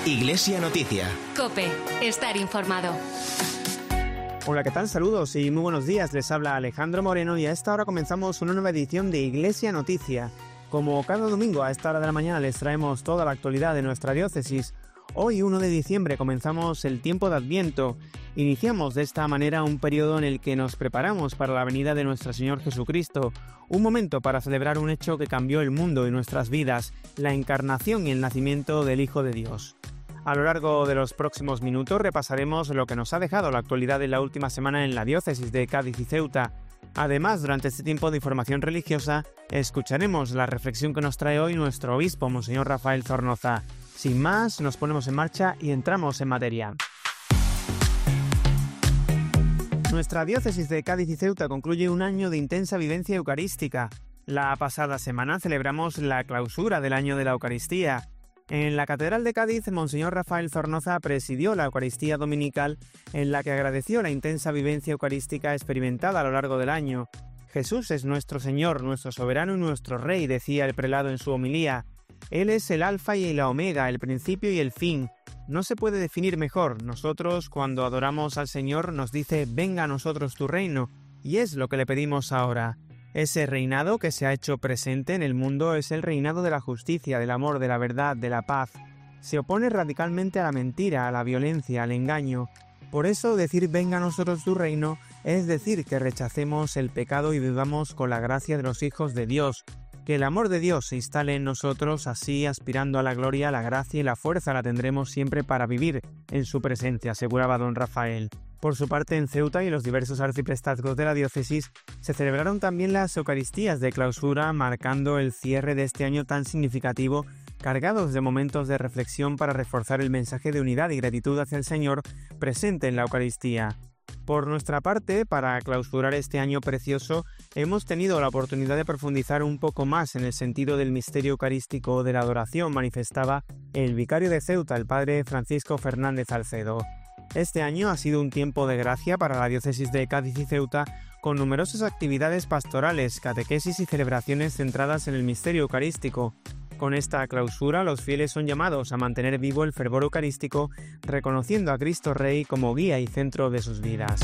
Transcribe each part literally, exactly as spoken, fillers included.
Iglesia Noticia. COPE. Estar informado. Hola, ¿qué tal? Saludos y muy buenos días. Les habla Alejandro Moreno y a esta hora comenzamos una nueva edición de Iglesia Noticia. Como cada domingo a esta hora de la mañana les traemos toda la actualidad de nuestra diócesis. Hoy, primero de diciembre, comenzamos el tiempo de Adviento. Iniciamos de esta manera un periodo en el que nos preparamos para la venida de nuestro Señor Jesucristo, un momento para celebrar un hecho que cambió el mundo y nuestras vidas, la encarnación y el nacimiento del Hijo de Dios. A lo largo de los próximos minutos repasaremos lo que nos ha dejado la actualidad de la última semana en la diócesis de Cádiz y Ceuta. Además, durante este tiempo de información religiosa, escucharemos la reflexión que nos trae hoy nuestro obispo, Monseñor Rafael Zornoza. Sin más, nos ponemos en marcha y entramos en materia. Nuestra diócesis de Cádiz y Ceuta concluye un año de intensa vivencia eucarística. La pasada semana celebramos la clausura del año de la Eucaristía. En la Catedral de Cádiz, Monseñor Rafael Zornoza presidió la Eucaristía Dominical, en la que agradeció la intensa vivencia eucarística experimentada a lo largo del año. Jesús es nuestro Señor, nuestro soberano y nuestro Rey, decía el prelado en su homilía. Él es el alfa y la omega, el principio y el fin. No se puede definir mejor. Nosotros, cuando adoramos al Señor, nos dice, venga a nosotros tu reino, y es lo que le pedimos ahora. Ese reinado que se ha hecho presente en el mundo es el reinado de la justicia, del amor, de la verdad, de la paz. Se opone radicalmente a la mentira, a la violencia, al engaño. Por eso decir venga a nosotros tu reino es decir que rechacemos el pecado y vivamos con la gracia de los hijos de Dios. Que el amor de Dios se instale en nosotros, así aspirando a la gloria, la gracia y la fuerza la tendremos siempre para vivir en su presencia, aseguraba don Rafael. Por su parte, en Ceuta y los diversos arciprestazgos de la diócesis se celebraron también las Eucaristías de clausura, marcando el cierre de este año tan significativo, cargados de momentos de reflexión para reforzar el mensaje de unidad y gratitud hacia el Señor presente en la Eucaristía. Por nuestra parte, para clausurar este año precioso, hemos tenido la oportunidad de profundizar un poco más en el sentido del misterio eucarístico de la adoración, manifestaba el vicario de Ceuta, el padre Francisco Fernández Alcedo. Este año ha sido un tiempo de gracia para la diócesis de Cádiz y Ceuta, con numerosas actividades pastorales, catequesis y celebraciones centradas en el misterio eucarístico. Con esta clausura, los fieles son llamados a mantener vivo el fervor eucarístico, reconociendo a Cristo Rey como guía y centro de sus vidas.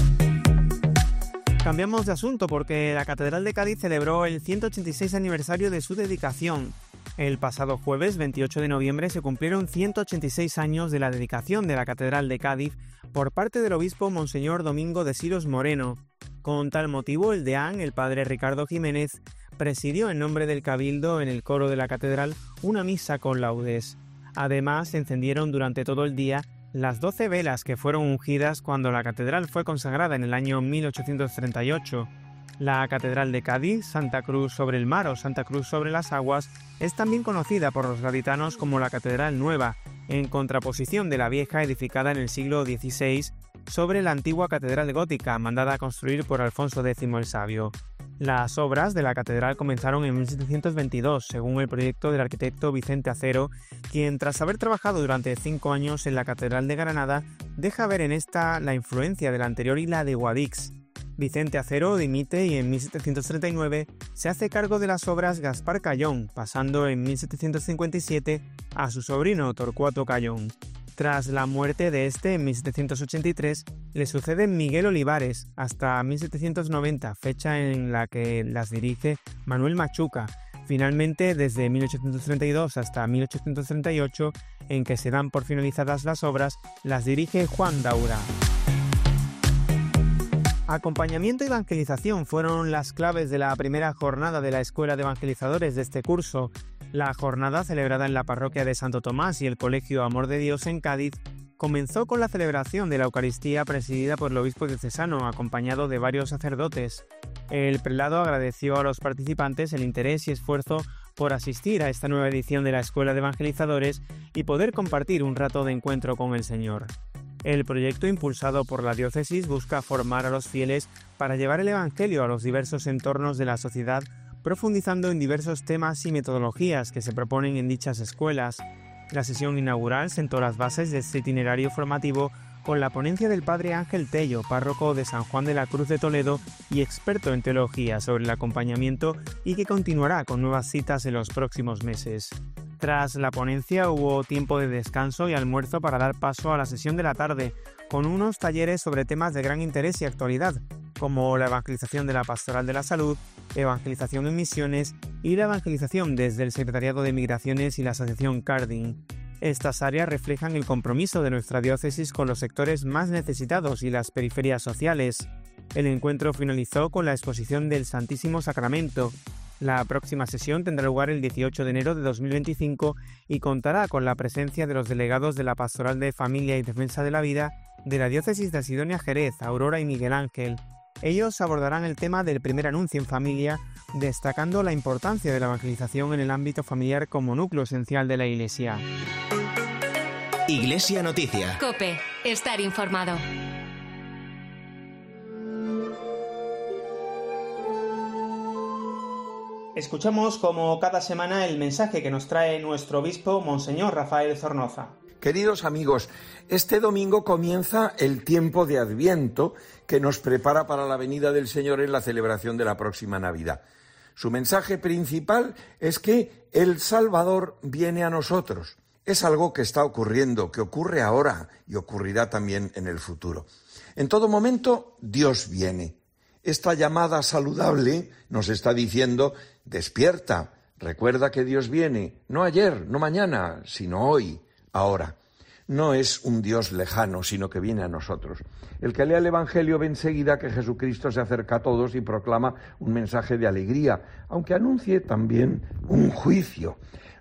Cambiamos de asunto porque la Catedral de Cádiz celebró el ciento ochenta y seis aniversario de su dedicación. El pasado jueves veintiocho de noviembre se cumplieron ciento ochenta y seis años de la dedicación de la Catedral de Cádiz por parte del obispo Monseñor Domingo de Siros Moreno. Con tal motivo, el deán, el padre Ricardo Jiménez, presidió en nombre del Cabildo en el coro de la Catedral una misa con laudes. Además, se encendieron durante todo el día las doce velas que fueron ungidas cuando la Catedral fue consagrada en el año mil ochocientos treinta y ocho. La Catedral de Cádiz, Santa Cruz sobre el Mar o Santa Cruz sobre las Aguas, es también conocida por los gaditanos como la Catedral Nueva, en contraposición de la vieja edificada en el siglo dieciséis sobre la antigua Catedral Gótica, mandada a construir por Alfonso Décimo el Sabio. Las obras de la catedral comenzaron en mil setecientos veintidós, según el proyecto del arquitecto Vicente Acero, quien, tras haber trabajado durante cinco años en la Catedral de Granada, deja ver en esta la influencia de la anterior y la de Guadix. Vicente Acero dimite y en mil setecientos treinta y nueve se hace cargo de las obras Gaspar Callón, pasando en mil setecientos cincuenta y siete a su sobrino Torcuato Callón. Tras la muerte de este en mil setecientos ochenta y tres, le sucede Miguel Olivares hasta mil setecientos noventa, fecha en la que las dirige Manuel Machuca. Finalmente, desde mil ochocientos treinta y dos hasta mil ochocientos treinta y ocho, en que se dan por finalizadas las obras, las dirige Juan Daura. Acompañamiento y evangelización fueron las claves de la primera jornada de la Escuela de Evangelizadores de este curso. La jornada, celebrada en la parroquia de Santo Tomás y el Colegio Amor de Dios en Cádiz, comenzó con la celebración de la Eucaristía presidida por el obispo diocesano, acompañado de varios sacerdotes. El prelado agradeció a los participantes el interés y esfuerzo por asistir a esta nueva edición de la Escuela de Evangelizadores y poder compartir un rato de encuentro con el Señor. El proyecto impulsado por la diócesis busca formar a los fieles para llevar el Evangelio a los diversos entornos de la sociedad, profundizando en diversos temas y metodologías que se proponen en dichas escuelas. La sesión inaugural sentó las bases de este itinerario formativo con la ponencia del padre Ángel Tello, párroco de San Juan de la Cruz de Toledo y experto en teología sobre el acompañamiento, y que continuará con nuevas citas en los próximos meses. Tras la ponencia hubo tiempo de descanso y almuerzo para dar paso a la sesión de la tarde, con unos talleres sobre temas de gran interés y actualidad, como la evangelización de la Pastoral de la Salud, evangelización en misiones y la evangelización desde el Secretariado de Migraciones y la Asociación Carding. Estas áreas reflejan el compromiso de nuestra diócesis con los sectores más necesitados y las periferias sociales. El encuentro finalizó con la exposición del Santísimo Sacramento. La próxima sesión tendrá lugar el dieciocho de enero de dos mil veinticinco y contará con la presencia de los delegados de la Pastoral de Familia y Defensa de la Vida de la Diócesis de Sidonia-Jerez, Aurora y Miguel Ángel. Ellos abordarán el tema del primer anuncio en familia, destacando la importancia de la evangelización en el ámbito familiar como núcleo esencial de la Iglesia. Iglesia Noticia. COPE. Estar informado. Escuchamos como cada semana el mensaje que nos trae nuestro obispo, Monseñor Rafael Zornoza. Queridos amigos, este domingo comienza el tiempo de Adviento que nos prepara para la venida del Señor en la celebración de la próxima Navidad. Su mensaje principal es que el Salvador viene a nosotros. Es algo que está ocurriendo, que ocurre ahora y ocurrirá también en el futuro. En todo momento, Dios viene. Esta llamada saludable nos está diciendo: despierta, recuerda que Dios viene, no ayer, no mañana, sino hoy, ahora. No es un Dios lejano, sino que viene a nosotros. El que lea el Evangelio ve enseguida que Jesucristo se acerca a todos y proclama un mensaje de alegría, aunque anuncie también un juicio.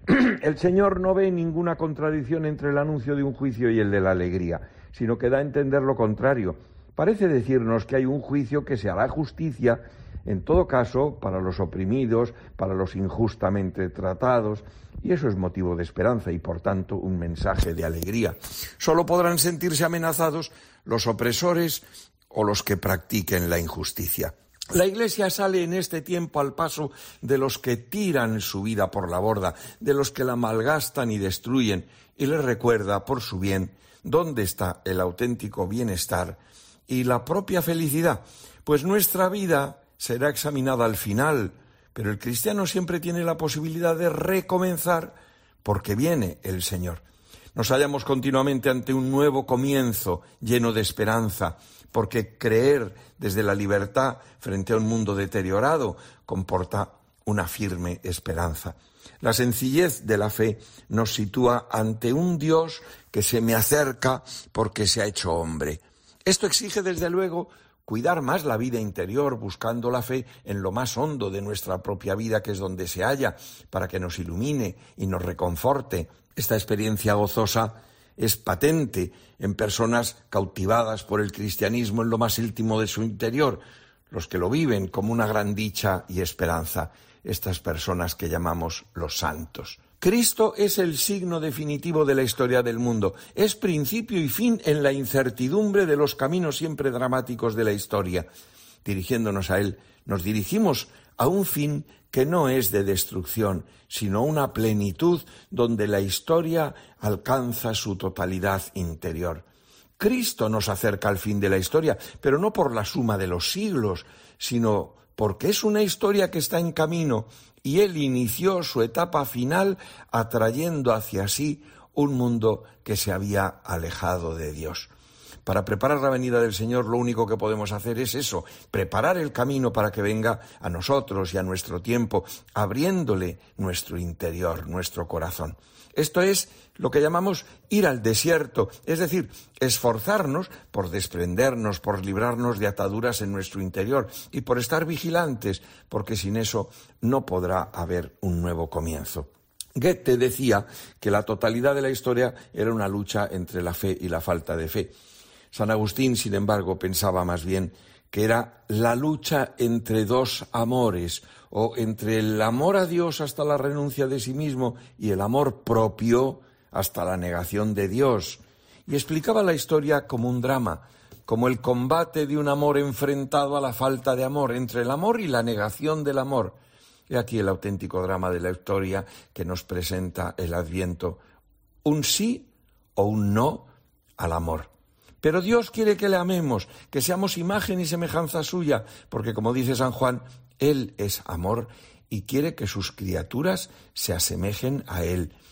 El Señor no ve ninguna contradicción entre el anuncio de un juicio y el de la alegría, sino que da a entender lo contrario. Parece decirnos que hay un juicio que se hará justicia, en todo caso, para los oprimidos, para los injustamente tratados, y eso es motivo de esperanza y, por tanto, un mensaje de alegría. Solo podrán sentirse amenazados los opresores o los que practiquen la injusticia. La Iglesia sale en este tiempo al paso de los que tiran su vida por la borda, de los que la malgastan y destruyen, y les recuerda, por su bien, dónde está el auténtico bienestar y la propia felicidad, pues nuestra vida será examinada al final, pero el cristiano siempre tiene la posibilidad de recomenzar porque viene el Señor. Nos hallamos continuamente ante un nuevo comienzo lleno de esperanza, porque creer desde la libertad frente a un mundo deteriorado comporta una firme esperanza. La sencillez de la fe nos sitúa ante un Dios que se me acerca porque se ha hecho hombre. Esto exige, desde luego, cuidar más la vida interior, buscando la fe en lo más hondo de nuestra propia vida, que es donde se halla, para que nos ilumine y nos reconforte. Esta experiencia gozosa es patente en personas cautivadas por el cristianismo en lo más íntimo de su interior, los que lo viven como una gran dicha y esperanza, estas personas que llamamos los santos. Cristo es el signo definitivo de la historia del mundo, es principio y fin en la incertidumbre de los caminos siempre dramáticos de la historia. Dirigiéndonos a Él, nos dirigimos a un fin que no es de destrucción, sino una plenitud donde la historia alcanza su totalidad interior. Cristo nos acerca al fin de la historia, pero no por la suma de los siglos, sino porque es una historia que está en camino y Él inició su etapa final atrayendo hacia sí un mundo que se había alejado de Dios. Para preparar la venida del Señor, lo único que podemos hacer es eso, preparar el camino para que venga a nosotros y a nuestro tiempo, abriéndole nuestro interior, nuestro corazón. Esto es lo que llamamos ir al desierto, es decir, esforzarnos por desprendernos, por librarnos de ataduras en nuestro interior y por estar vigilantes, porque sin eso no podrá haber un nuevo comienzo. Goethe decía que la totalidad de la historia era una lucha entre la fe y la falta de fe. San Agustín, sin embargo, pensaba más bien que era la lucha entre dos amores, o entre el amor a Dios hasta la renuncia de sí mismo y el amor propio hasta la negación de Dios. Y explicaba la historia como un drama, como el combate de un amor enfrentado a la falta de amor, entre el amor y la negación del amor. He aquí el auténtico drama de la historia que nos presenta el Adviento, un sí o un no al amor. Pero Dios quiere que le amemos, que seamos imagen y semejanza suya, porque como dice San Juan, Él es amor y quiere que sus criaturas se asemejen a Él.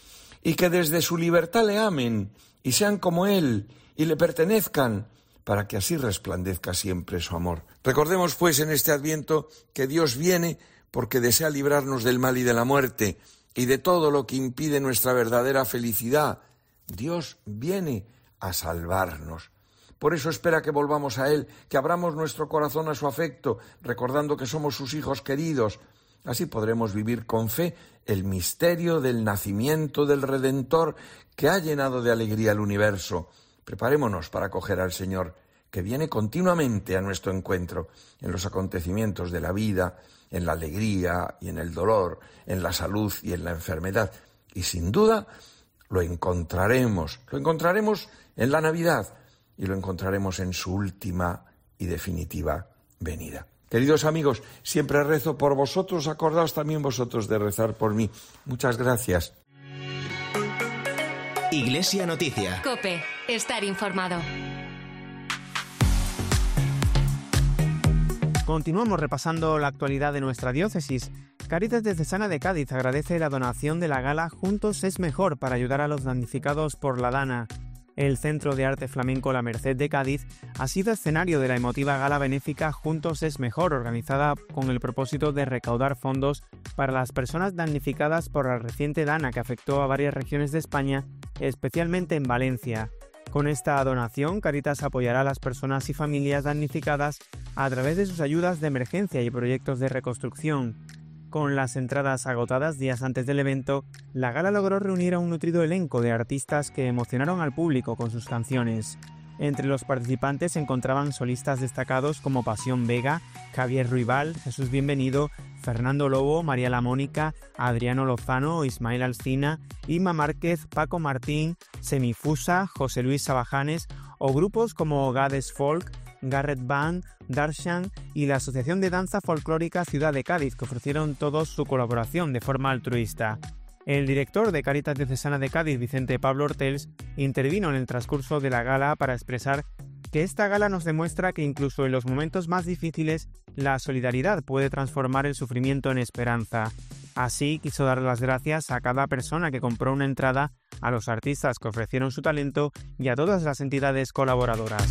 y que desde su libertad le amen y sean como Él y le pertenezcan, para que así resplandezca siempre su amor. Recordemos, pues, en este Adviento que Dios viene porque desea librarnos del mal y de la muerte y de todo lo que impide nuestra verdadera felicidad. Dios viene a salvarnos. Por eso espera que volvamos a Él, que abramos nuestro corazón a su afecto, recordando que somos sus hijos queridos. Así podremos vivir con fe el misterio del nacimiento del Redentor que ha llenado de alegría el universo. Preparémonos para acoger al Señor, que viene continuamente a nuestro encuentro, en los acontecimientos de la vida, en la alegría y en el dolor, en la salud y en la enfermedad. Y sin duda lo encontraremos, lo encontraremos en la Navidad y lo encontraremos en su última y definitiva venida. Queridos amigos, siempre rezo por vosotros, acordaos también vosotros de rezar por mí. Muchas gracias. Iglesia Noticia. COPE. Estar informado. Continuamos repasando la actualidad de nuestra diócesis. Cáritas Diocesana de Cádiz agradece la donación de la gala Juntos es Mejor para ayudar a los damnificados por la Dana. El Centro de Arte Flamenco La Merced de Cádiz ha sido escenario de la emotiva gala benéfica Juntos es Mejor, organizada con el propósito de recaudar fondos para las personas damnificadas por la reciente Dana que afectó a varias regiones de España, especialmente en Valencia. Con esta donación, Cáritas apoyará a las personas y familias damnificadas a través de sus ayudas de emergencia y proyectos de reconstrucción. Con las entradas agotadas días antes del evento, la gala logró reunir a un nutrido elenco de artistas que emocionaron al público con sus canciones. Entre los participantes se encontraban solistas destacados como Pasión Vega, Javier Ruibal, Jesús Bienvenido, Fernando Lobo, María La Mónica, Adriano Lozano, Ismael Alcina, Inma Márquez, Paco Martín, Semifusa, José Luis Sabajanes o grupos como Gades Folk, Garrett Band, Darshan y la Asociación de Danza Folclórica Ciudad de Cádiz, que ofrecieron todos su colaboración de forma altruista. El director de Cáritas Diocesana de Cádiz, Vicente Pablo Hortels, intervino en el transcurso de la gala para expresar que esta gala nos demuestra que incluso en los momentos más difíciles, la solidaridad puede transformar el sufrimiento en esperanza. Así, quiso dar las gracias a cada persona que compró una entrada, a los artistas que ofrecieron su talento y a todas las entidades colaboradoras.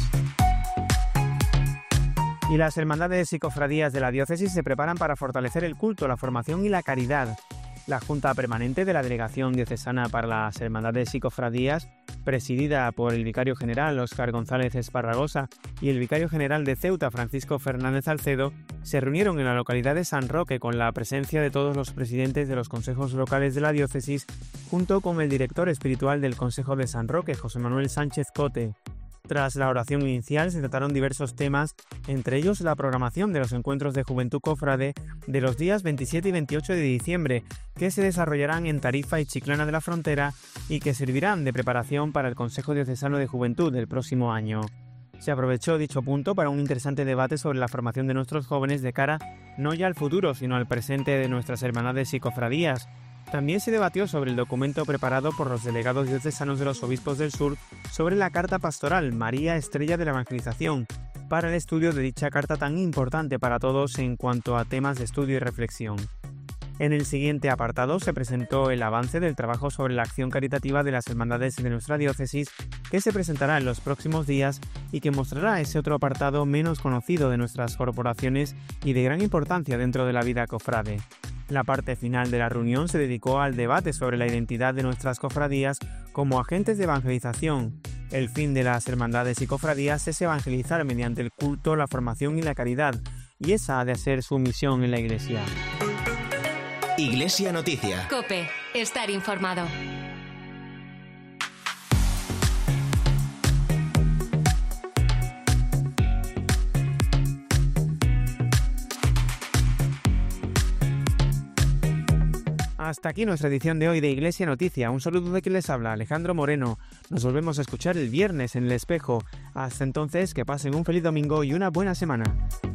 Y las hermandades y cofradías de la diócesis se preparan para fortalecer el culto, la formación y la caridad. La Junta Permanente de la Delegación Diocesana para las Hermandades y Cofradías, presidida por el Vicario General Óscar González Esparragosa y el Vicario General de Ceuta Francisco Fernández Salcedo, se reunieron en la localidad de San Roque con la presencia de todos los presidentes de los consejos locales de la diócesis, junto con el director espiritual del Consejo de San Roque, José Manuel Sánchez Cote. Tras la oración inicial se trataron diversos temas, entre ellos la programación de los encuentros de Juventud Cofrade de los días veintisiete y veintiocho de diciembre, que se desarrollarán en Tarifa y Chiclana de la Frontera y que servirán de preparación para el Consejo Diocesano de Juventud del próximo año. Se aprovechó dicho punto para un interesante debate sobre la formación de nuestros jóvenes de cara no ya al futuro, sino al presente de nuestras hermandades y cofradías. También se debatió sobre el documento preparado por los delegados diocesanos de los obispos del sur sobre la carta pastoral María Estrella de la Evangelización, para el estudio de dicha carta tan importante para todos en cuanto a temas de estudio y reflexión. En el siguiente apartado se presentó el avance del trabajo sobre la acción caritativa de las hermandades de nuestra diócesis, que se presentará en los próximos días y que mostrará ese otro apartado menos conocido de nuestras corporaciones y de gran importancia dentro de la vida cofrade. La parte final de la reunión se dedicó al debate sobre la identidad de nuestras cofradías como agentes de evangelización. El fin de las hermandades y cofradías es evangelizar mediante el culto, la formación y la caridad, y esa ha de ser su misión en la Iglesia. Iglesia Noticia. COPE. Estar informado. Hasta aquí nuestra edición de hoy de Iglesia Noticia. Un saludo de quien les habla, Alejandro Moreno. Nos volvemos a escuchar el viernes en El Espejo. Hasta entonces, que pasen un feliz domingo y una buena semana.